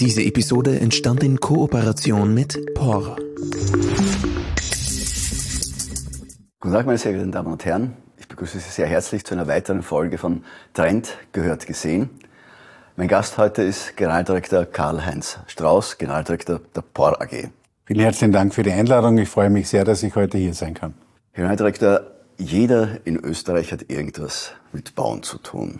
Diese Episode entstand in Kooperation mit POR. Guten Tag, meine sehr geehrten Damen und Herren. Ich begrüße Sie sehr herzlich zu einer weiteren Folge von Trend gehört gesehen. Mein Gast heute ist Generaldirektor Karl-Heinz Strauß, Generaldirektor der POR AG. Vielen herzlichen Dank für die Einladung. Ich freue mich sehr, dass ich heute hier sein kann. Herr Generaldirektor, jeder in Österreich hat irgendwas mit Bauen zu tun.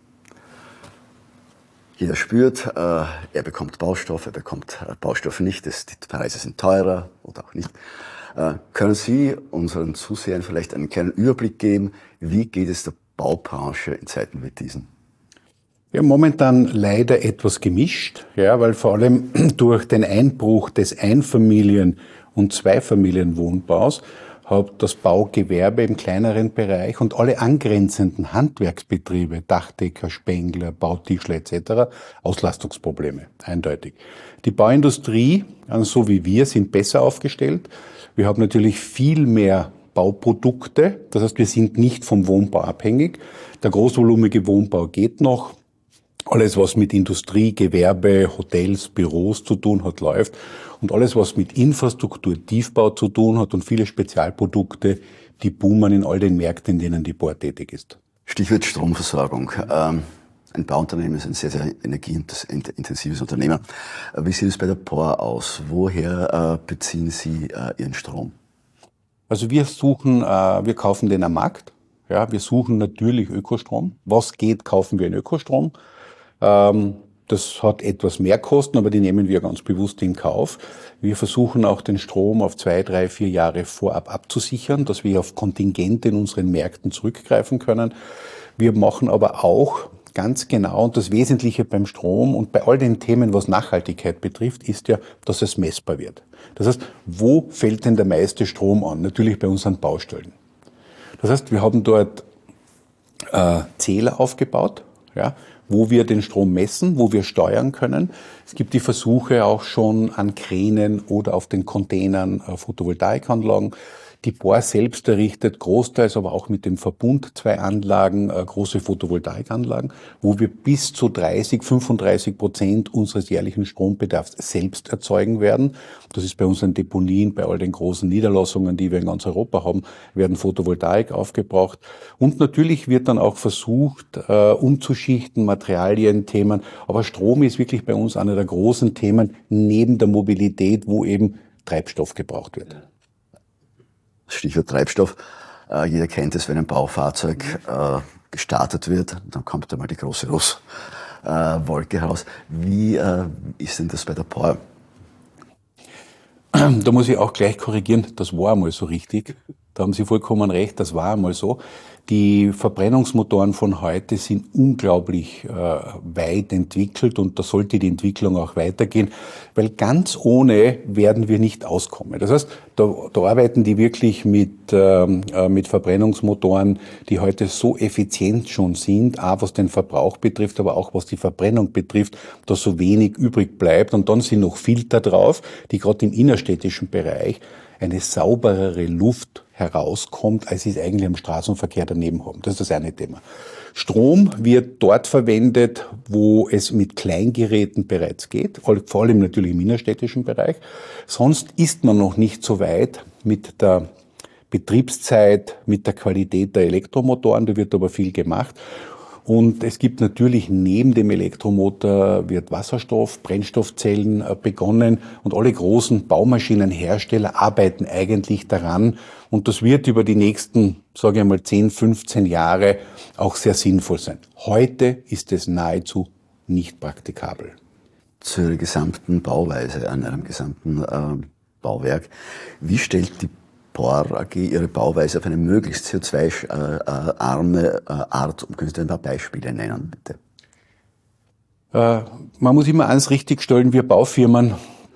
Jeder spürt, er bekommt Baustoff, er bekommt Baustoff nicht, die Preise sind teurer oder auch nicht. Können Sie unseren Zusehern vielleicht einen kleinen Überblick geben, wie geht es der Baubranche in Zeiten wie diesen? Ja, momentan leider etwas gemischt, ja, weil vor allem durch den Einbruch des Einfamilien- und Zweifamilienwohnbaus hat das Baugewerbe im kleineren Bereich und alle angrenzenden Handwerksbetriebe, Dachdecker, Spengler, Bautischler etc. Auslastungsprobleme, eindeutig. Die Bauindustrie, so wie wir, sind besser aufgestellt. Wir haben natürlich viel mehr Bauprodukte, das heißt, wir sind nicht vom Wohnbau abhängig. Der großvolumige Wohnbau geht noch. Alles, was mit Industrie, Gewerbe, Hotels, Büros zu tun hat, läuft. Und alles, was mit Infrastruktur, Tiefbau zu tun hat und viele Spezialprodukte, die boomen in all den Märkten, in denen die POR tätig ist. Stichwort Stromversorgung. Ein Bauunternehmen ist ein sehr, sehr energieintensives Unternehmen. Wie sieht es bei der POR aus? Woher beziehen Sie Ihren Strom? Also wir kaufen den am Markt. Ja, wir suchen natürlich Ökostrom. Was geht, kaufen wir in Ökostrom. Das hat etwas mehr Kosten, aber die nehmen wir ganz bewusst in Kauf. Wir versuchen auch den Strom auf 2, 3, 4 Jahre vorab abzusichern, dass wir auf Kontingente in unseren Märkten zurückgreifen können. Wir machen aber auch ganz genau, und das Wesentliche beim Strom und bei all den Themen, was Nachhaltigkeit betrifft, ist ja, dass es messbar wird. Das heißt, wo fällt denn der meiste Strom an? Natürlich bei unseren Baustellen. Das heißt, wir haben dort Zähler aufgebaut, ja, wo wir den Strom messen, wo wir steuern können. Es gibt die Versuche auch schon an Kränen oder auf den Containern Photovoltaikanlagen. Die POR selbst errichtet großteils, aber auch mit dem Verbund 2 Anlagen, große Photovoltaikanlagen, wo wir bis zu 30-35% unseres jährlichen Strombedarfs selbst erzeugen werden. Das ist bei unseren Deponien, bei all den großen Niederlassungen, die wir in ganz Europa haben, werden Photovoltaik aufgebraucht. Und natürlich wird dann auch versucht, umzuschichten, Materialien, Themen. Aber Strom ist wirklich bei uns einer der großen Themen neben der Mobilität, wo eben Treibstoff gebraucht wird. Stichwort Treibstoff. Jeder kennt es, wenn ein Baufahrzeug gestartet wird, dann kommt einmal die große Rußwolke heraus. Wie ist denn das bei der POR? Da muss ich auch gleich korrigieren, das war einmal so richtig. Da haben Sie vollkommen recht, das war einmal so. Die Verbrennungsmotoren von heute sind unglaublich weit entwickelt und da sollte die Entwicklung auch weitergehen, weil ganz ohne werden wir nicht auskommen. Das heißt, da arbeiten die wirklich mit Verbrennungsmotoren, die heute so effizient schon sind, auch was den Verbrauch betrifft, aber auch was die Verbrennung betrifft, dass so wenig übrig bleibt. Und dann sind noch Filter drauf, die gerade im innerstädtischen Bereich eine sauberere Luft herauskommt, als sie es eigentlich im Straßenverkehr daneben haben. Das ist das eine Thema. Strom wird dort verwendet, wo es mit Kleingeräten bereits geht, vor allem natürlich im innerstädtischen Bereich. Sonst ist man noch nicht so weit mit der Betriebszeit, mit der Qualität der Elektromotoren, da wird aber viel gemacht. Und es gibt natürlich neben dem Elektromotor wird Wasserstoff, Brennstoffzellen begonnen und alle großen Baumaschinenhersteller arbeiten eigentlich daran und das wird über die nächsten, sage ich mal, 10, 15 Jahre auch sehr sinnvoll sein. Heute ist es nahezu nicht praktikabel. Zur gesamten Bauweise an einem gesamten Bauwerk. Wie stellt die POR AG ihre Bauweise auf eine möglichst CO2-arme Art? Können Sie ein paar Beispiele nennen, bitte? Man muss immer eins richtigstellen, wir Baufirmen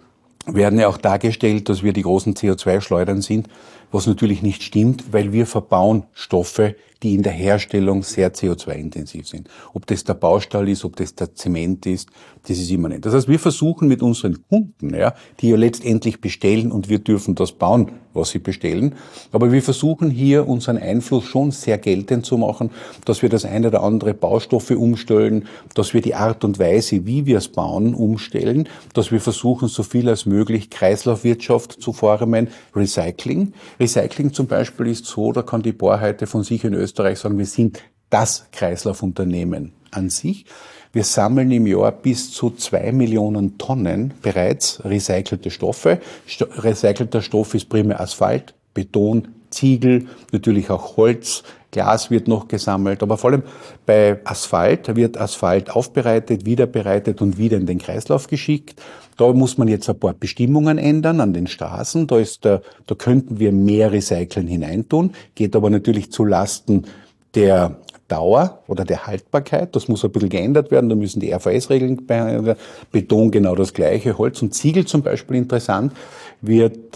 werden ja auch dargestellt, dass wir die großen CO2-Schleudern sind, was natürlich nicht stimmt, weil wir verbauen Stoffe, die in der Herstellung sehr CO2-intensiv sind. Ob das der Baustahl ist, ob das der Zement ist, das ist immanent. Das heißt, wir versuchen mit unseren Kunden, ja, die ja letztendlich bestellen und wir dürfen das bauen, was sie bestellen, aber wir versuchen hier unseren Einfluss schon sehr geltend zu machen, dass wir das eine oder andere Baustoffe umstellen, dass wir die Art und Weise, wie wir es bauen, umstellen, dass wir versuchen, so viel als möglich Kreislaufwirtschaft zu formen, Recycling. Recycling zum Beispiel ist so, da kann die Bohrheite von sich in Österreich sagen, wir sind das Kreislaufunternehmen an sich. Wir sammeln im Jahr bis zu 2 Millionen Tonnen bereits recycelte Stoffe. Recycelter Stoff ist primär Asphalt, Beton, Ziegel, natürlich auch Holz, Glas wird noch gesammelt, aber vor allem bei Asphalt wird Asphalt aufbereitet, wiederbereitet und wieder in den Kreislauf geschickt. Da muss man jetzt ein paar Bestimmungen ändern an den Straßen. Da könnten wir mehr Recyceln hineintun, geht aber natürlich zu Lasten der Dauer oder der Haltbarkeit. Das muss ein bisschen geändert werden. Da müssen die RVS-Regeln behandelt werden. Beton genau das Gleiche. Holz und Ziegel zum Beispiel interessant wird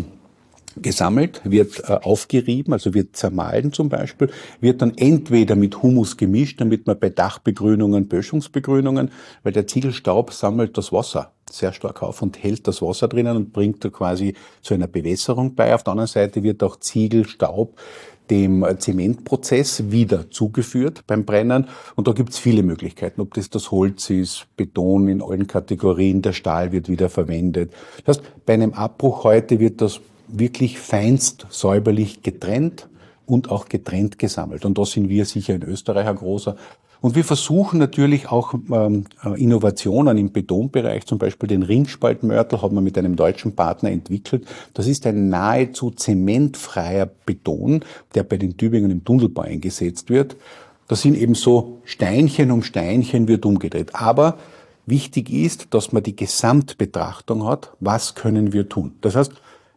gesammelt, wird aufgerieben, also wird zermahlen zum Beispiel, wird dann entweder mit Humus gemischt, damit man bei Dachbegrünungen, Böschungsbegrünungen, weil der Ziegelstaub sammelt das Wasser sehr stark auf und hält das Wasser drinnen und bringt da quasi zu einer Bewässerung bei. Auf der anderen Seite wird auch Ziegelstaub dem Zementprozess wieder zugeführt beim Brennen. Und da gibt's viele Möglichkeiten, ob das Holz ist, Beton in allen Kategorien, der Stahl wird wieder verwendet. Das heißt, bei einem Abbruch heute wird das wirklich feinst säuberlich getrennt und auch getrennt gesammelt. Und da sind wir sicher in Österreich ein großer. Und wir versuchen natürlich auch Innovationen im Betonbereich, zum Beispiel den Ringspaltmörtel haben wir mit einem deutschen Partner entwickelt. Das ist ein nahezu zementfreier Beton, der bei den Tübingen im Tunnelbau eingesetzt wird. Das sind eben so Steinchen um Steinchen wird umgedreht. Aber wichtig ist, dass man die Gesamtbetrachtung hat, was können wir tun. Das heißt,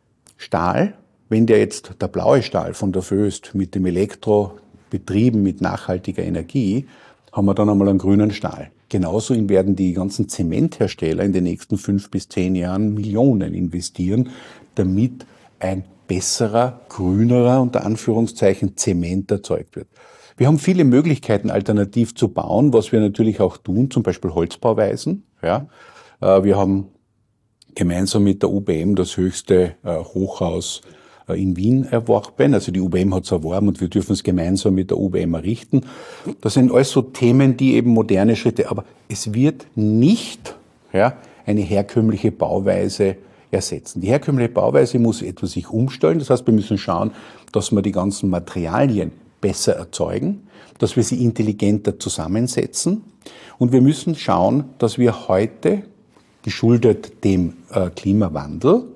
Stahl, wenn der blaue Stahl von der Voest mit dem Elektro betrieben mit nachhaltiger Energie, haben wir dann einmal einen grünen Stahl. Genauso werden die ganzen Zementhersteller in den nächsten 5 bis 10 Jahren Millionen investieren, damit ein besserer, grünerer, unter Anführungszeichen, Zement erzeugt wird. Wir haben viele Möglichkeiten, alternativ zu bauen, was wir natürlich auch tun, zum Beispiel Holzbauweisen. Ja. Wir haben gemeinsam mit der UBM das höchste Hochhaus in Wien erworben. Also die UBM hat es erworben und wir dürfen es gemeinsam mit der UBM errichten. Das sind alles so Themen, die eben moderne Schritte, aber es wird nicht eine herkömmliche Bauweise ersetzen. Die herkömmliche Bauweise muss etwas sich umstellen. Das heißt, wir müssen schauen, dass wir die ganzen Materialien besser erzeugen, dass wir sie intelligenter zusammensetzen und wir müssen schauen, dass wir heute, geschuldet dem Klimawandel,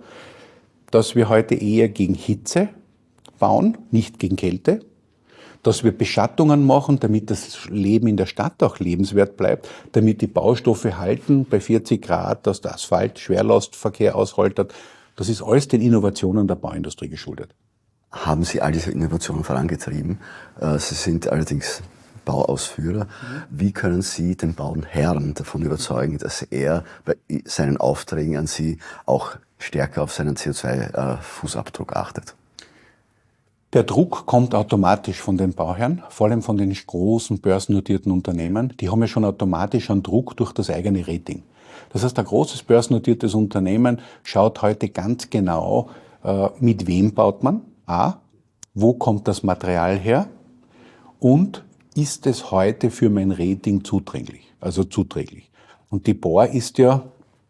dass wir heute eher gegen Hitze bauen, nicht gegen Kälte, dass wir Beschattungen machen, damit das Leben in der Stadt auch lebenswert bleibt, damit die Baustoffe halten bei 40 Grad, dass der Asphalt Schwerlastverkehr aushaltet. Das ist alles den Innovationen der Bauindustrie geschuldet. Haben Sie all diese Innovationen vorangetrieben? Sie sind allerdings Bauausführer. Wie können Sie den Bauherrn davon überzeugen, dass er bei seinen Aufträgen an Sie auch stärker auf seinen CO2-Fußabdruck achtet? Der Druck kommt automatisch von den Bauherren, vor allem von den großen börsennotierten Unternehmen. Die haben ja schon automatisch einen Druck durch das eigene Rating. Das heißt, ein großes börsennotiertes Unternehmen schaut heute ganz genau, mit wem baut man, wo kommt das Material her und ist es heute für mein Rating zuträglich. Und die Bohr ist ja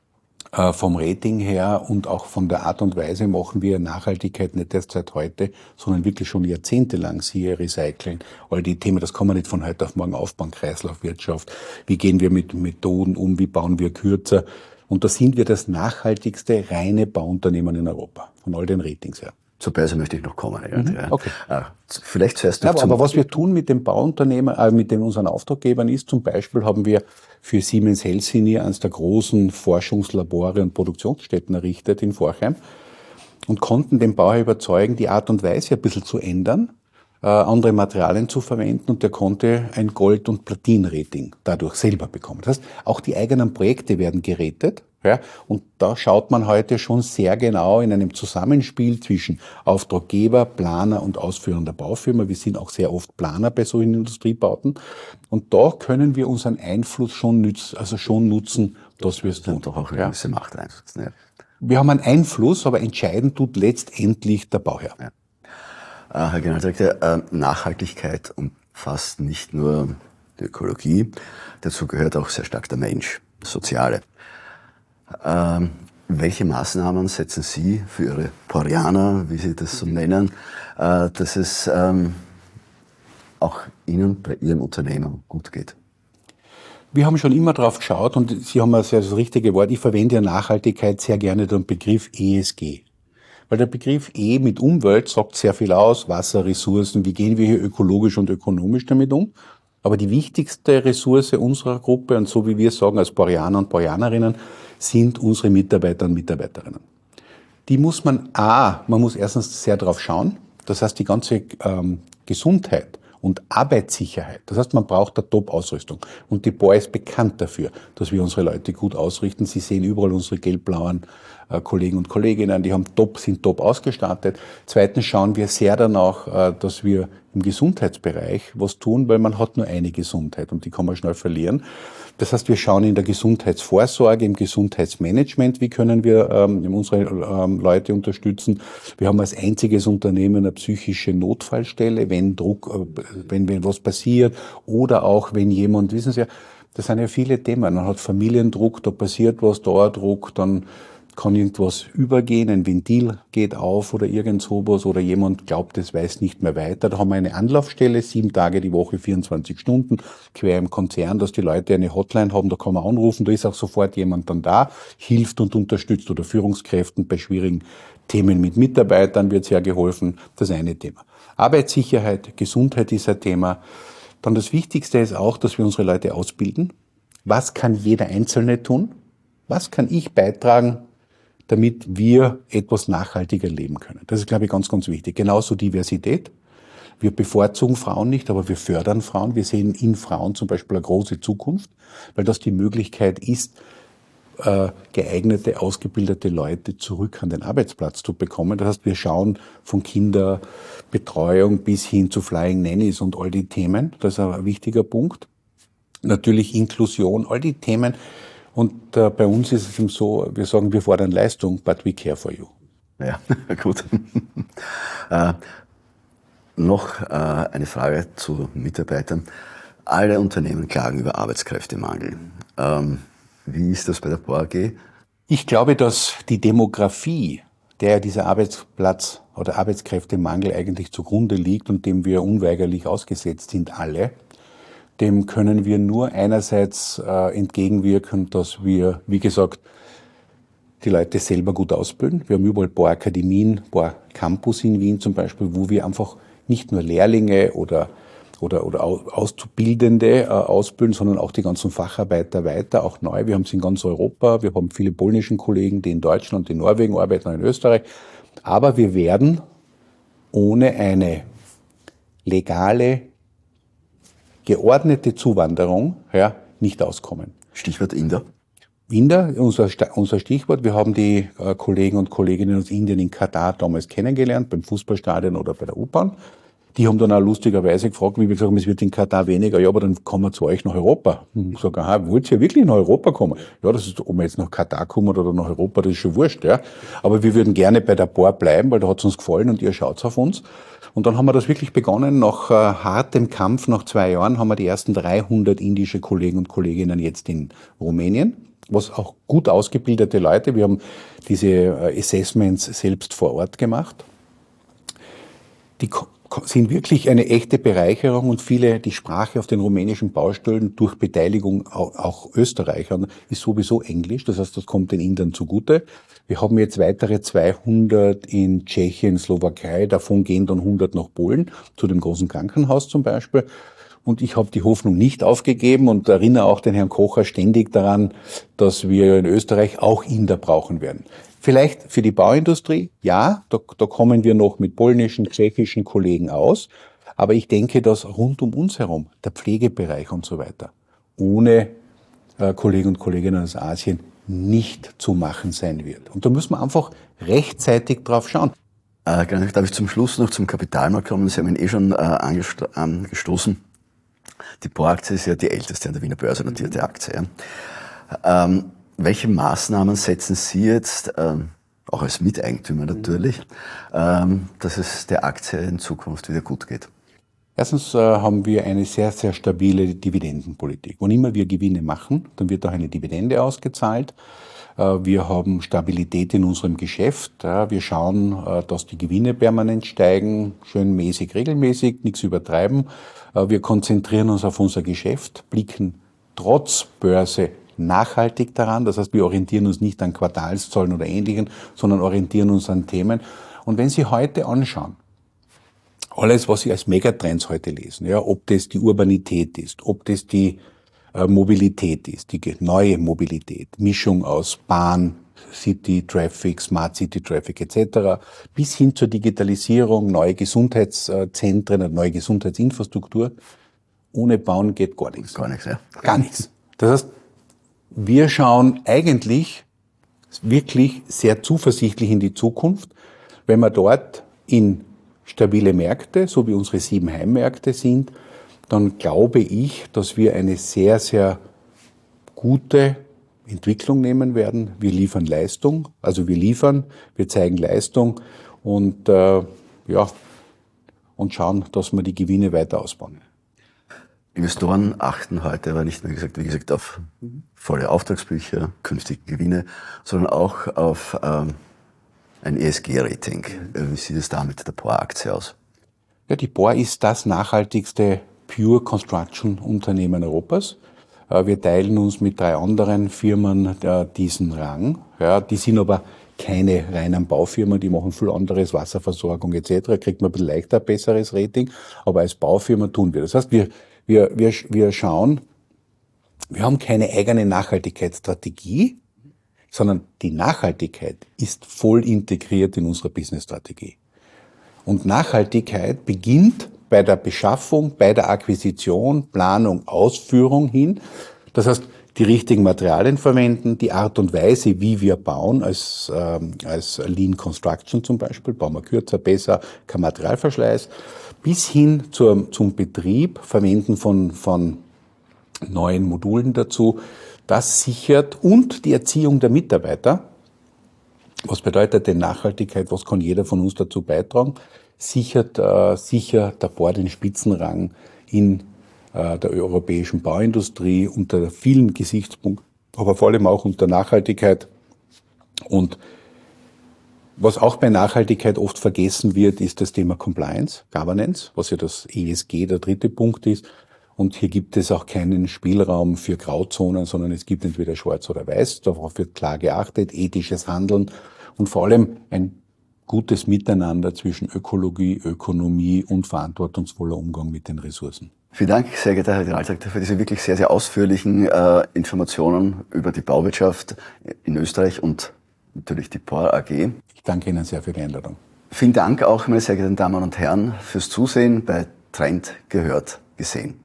vom Rating her und auch von der Art und Weise machen wir Nachhaltigkeit nicht erst seit heute, sondern wirklich schon jahrzehntelang, siehe Recycling, all die Themen, das kann man nicht von heute auf morgen aufbauen, Kreislaufwirtschaft, wie gehen wir mit Methoden um, wie bauen wir kürzer. Und da sind wir das nachhaltigste reine Bauunternehmen in Europa, von all den Ratings her. Zur Börse möchte ich noch kommen. Okay. Vielleicht zuerst noch aber was wir tun mit dem Bauunternehmen, mit unseren Auftraggebern ist, zum Beispiel haben wir für Siemens Healthineers eines der großen Forschungslabore und Produktionsstätten errichtet in Forchheim und konnten den Bauherr überzeugen, die Art und Weise ein bisschen zu ändern, andere Materialien zu verwenden und der konnte ein Gold- und Platin-Rating dadurch selber bekommen. Das heißt, auch die eigenen Projekte werden gerätet. Ja, und da schaut man heute schon sehr genau in einem Zusammenspiel zwischen Auftraggeber, Planer und ausführender Baufirma. Wir sind auch sehr oft Planer bei solchen Industriebauten. Und da können wir unseren Einfluss schon nutzen, dass wir es tun. Doch auch eine gewisse Macht einsetzen. Ja. Wir haben einen Einfluss, aber entscheiden tut letztendlich der Bauherr. Ja. Herr Generaldirektor, Nachhaltigkeit umfasst nicht nur die Ökologie, dazu gehört auch sehr stark der Mensch, das Soziale. Welche Maßnahmen setzen Sie für Ihre Porianer, wie Sie das so nennen, dass es auch Ihnen bei Ihrem Unternehmen gut geht? Wir haben schon immer drauf geschaut und Sie haben das richtige Wort. Ich verwende ja Nachhaltigkeit sehr gerne den Begriff ESG. Weil der Begriff E mit Umwelt sagt sehr viel aus, Wasser, Ressourcen, wie gehen wir hier ökologisch und ökonomisch damit um. Aber die wichtigste Ressource unserer Gruppe, und so wie wir sagen als Porianer und Porianerinnen, sind unsere Mitarbeiter und Mitarbeiterinnen. Die muss man muss erstens sehr drauf schauen. Das heißt, die ganze Gesundheit und Arbeitssicherheit. Das heißt, man braucht eine Top-Ausrüstung. Und die BOR ist bekannt dafür, dass wir unsere Leute gut ausrichten. Sie sehen überall unsere gelb-blauen Kollegen und Kolleginnen, die sind top ausgestattet. Zweitens schauen wir sehr danach, dass wir im Gesundheitsbereich was tun, weil man hat nur eine Gesundheit und die kann man schnell verlieren. Das heißt, wir schauen in der Gesundheitsvorsorge, im Gesundheitsmanagement, wie können wir unsere Leute unterstützen. Wir haben als einziges Unternehmen eine psychische Notfallstelle, wenn was passiert oder auch wenn jemand, wissen Sie ja, das sind ja viele Themen. Man hat Familiendruck, da passiert was, Dauerdruck, dann kann irgendwas übergehen, ein Ventil geht auf oder irgend sowas oder jemand glaubt, es weiß nicht mehr weiter. Da haben wir eine Anlaufstelle, 7 Tage die Woche, 24 Stunden, quer im Konzern, dass die Leute eine Hotline haben, da kann man anrufen, da ist auch sofort jemand dann da, hilft und unterstützt oder Führungskräften bei schwierigen Themen mit Mitarbeitern wird sehr geholfen, das eine Thema. Arbeitssicherheit, Gesundheit ist ein Thema. Dann das Wichtigste ist auch, dass wir unsere Leute ausbilden. Was kann jeder Einzelne tun? Was kann ich beitragen, damit wir etwas nachhaltiger leben können? Das ist, glaube ich, ganz, ganz wichtig. Genauso Diversität. Wir bevorzugen Frauen nicht, aber wir fördern Frauen. Wir sehen in Frauen zum Beispiel eine große Zukunft, weil das die Möglichkeit ist, geeignete, ausgebildete Leute zurück an den Arbeitsplatz zu bekommen. Das heißt, wir schauen von Kinderbetreuung bis hin zu Flying Nannies und all die Themen. Das ist ein wichtiger Punkt. Natürlich Inklusion, all die Themen. Und bei uns ist es eben so, wir sagen, wir fordern Leistung, but we care for you. Ja, gut. Noch eine Frage zu Mitarbeitern. Alle Unternehmen klagen über Arbeitskräftemangel. Wie ist das bei der BOR AG? Ich glaube, dass die Demografie, der dieser Arbeitsplatz- oder Arbeitskräftemangel eigentlich zugrunde liegt und dem wir unweigerlich ausgesetzt sind, alle, dem können wir nur einerseits entgegenwirken, dass wir, wie gesagt, die Leute selber gut ausbilden. Wir haben überall Bohr-Akademien, Bohr-Campus in Wien zum Beispiel, wo wir einfach nicht nur Lehrlinge oder Auszubildende ausbilden, sondern auch die ganzen Facharbeiter weiter, auch neu. Wir haben es in ganz Europa, wir haben viele polnischen Kollegen, die in Deutschland, in Norwegen arbeiten, auch in Österreich. Aber wir werden ohne eine legale, geordnete Zuwanderung nicht auskommen. Stichwort Inder. Inder, unser Stichwort. Wir haben die Kollegen und Kolleginnen aus Indien in Katar damals kennengelernt, beim Fußballstadion oder bei der U-Bahn. Die haben dann auch lustigerweise gefragt, wie wir gesagt haben, es wird in Katar weniger. Ja, aber dann kommen wir zu euch nach Europa. Ich sage, aha, wollt ihr wirklich nach Europa kommen? Ja, das ist, ob wir jetzt nach Katar kommen oder nach Europa, das ist schon wurscht, ja. Aber wir würden gerne bei der BOR bleiben, weil da hat es uns gefallen und ihr schaut auf uns. Und dann haben wir das wirklich begonnen. Nach hartem Kampf, nach 2 Jahren, haben wir die ersten 300 indische Kollegen und Kolleginnen jetzt in Rumänien. Was auch gut ausgebildete Leute. Wir haben diese Assessments selbst vor Ort gemacht. Die sind wirklich eine echte Bereicherung und viele, die Sprache auf den rumänischen Baustellen durch Beteiligung auch Österreichern ist sowieso Englisch. Das heißt, das kommt den Indern zugute. Wir haben jetzt weitere 200 in Tschechien, Slowakei. Davon gehen dann 100 nach Polen, zu dem großen Krankenhaus zum Beispiel. Und ich habe die Hoffnung nicht aufgegeben und erinnere auch den Herrn Kocher ständig daran, dass wir in Österreich auch Inder brauchen werden. Vielleicht für die Bauindustrie, ja, da kommen wir noch mit polnischen, tschechischen Kollegen aus. Aber ich denke, dass rund um uns herum, der Pflegebereich und so weiter, ohne Kollegen und Kolleginnen aus Asien nicht zu machen sein wird. Und da müssen wir einfach rechtzeitig drauf schauen. Darf ich zum Schluss noch zum Kapitalmarkt kommen? Sie haben ihn schon angestoßen. Die POR-Aktie ist ja die älteste an der Wiener Börse notierte Aktie. Ja. Welche Maßnahmen setzen Sie jetzt, auch als Miteigentümer natürlich, dass es der Aktie in Zukunft wieder gut geht? Erstens haben wir eine sehr, sehr stabile Dividendenpolitik. Wann immer wir Gewinne machen, dann wird auch eine Dividende ausgezahlt. Wir haben Stabilität in unserem Geschäft. Wir schauen, dass die Gewinne permanent steigen, schön mäßig, regelmäßig, nichts übertreiben. Wir konzentrieren uns auf unser Geschäft, blicken trotz Börse nachhaltig daran. Das heißt, wir orientieren uns nicht an Quartalszahlen oder Ähnlichem, sondern orientieren uns an Themen. Und wenn Sie heute anschauen, alles, was Sie als Megatrends heute lesen, ja, ob das die Urbanität ist, ob das die Mobilität ist, die neue Mobilität, Mischung aus Bahn, City Traffic, Smart City Traffic etc., bis hin zur Digitalisierung, neue Gesundheitszentren, neue Gesundheitsinfrastruktur. Ohne Bauen geht gar nichts. Gar nichts, ja. Gar nichts. Das heißt, wir schauen eigentlich wirklich sehr zuversichtlich in die Zukunft, wenn wir dort in stabile Märkte, so wie unsere 7 Heimmärkte sind, dann glaube ich, dass wir eine sehr, sehr gute Entwicklung nehmen werden. Wir liefern Leistung, also wir zeigen Leistung und und schauen, dass wir die Gewinne weiter ausbauen. Investoren achten heute aber nicht nur, wie gesagt, auf volle Auftragsbücher, künftige Gewinne, sondern auch auf ein ESG-Rating. Wie sieht es da mit der POR-Aktie aus? Ja, die POR ist das nachhaltigste Pure Construction Unternehmen Europas. Wir teilen uns mit 3 anderen Firmen diesen Rang. Ja, die sind aber keine reinen Baufirmen, die machen viel anderes, Wasserversorgung etc. Kriegt man ein bisschen leichter ein besseres Rating, aber als Baufirma tun wir. Das heißt, wir schauen, wir haben keine eigene Nachhaltigkeitsstrategie, sondern die Nachhaltigkeit ist voll integriert in unsere Businessstrategie. Und Nachhaltigkeit beginnt bei der Beschaffung, bei der Akquisition, Planung, Ausführung hin. Das heißt, die richtigen Materialien verwenden, die Art und Weise, wie wir bauen, als Lean Construction zum Beispiel, bauen wir kürzer, besser, kein Materialverschleiß, bis hin zum Betrieb, Verwenden von neuen Modulen dazu. Das sichert und die Erziehung der Mitarbeiter. Was bedeutet denn Nachhaltigkeit? Was kann jeder von uns dazu beitragen? Sichert sicher der POR den Spitzenrang in der europäischen Bauindustrie unter vielen Gesichtspunkten, aber vor allem auch unter Nachhaltigkeit. Und was auch bei Nachhaltigkeit oft vergessen wird, ist das Thema Compliance, Governance, was ja das ESG der 3. Punkt ist. Und hier gibt es auch keinen Spielraum für Grauzonen, sondern es gibt entweder schwarz oder weiß. Darauf wird klar geachtet, ethisches Handeln und vor allem ein gutes Miteinander zwischen Ökologie, Ökonomie und verantwortungsvoller Umgang mit den Ressourcen. Vielen Dank, sehr geehrter Herr Generaldirektor, für diese wirklich sehr, sehr ausführlichen Informationen über die Bauwirtschaft in Österreich und natürlich die POR AG. Ich danke Ihnen sehr für die Einladung. Vielen Dank auch, meine sehr geehrten Damen und Herren, fürs Zusehen bei Trend gehört, gesehen.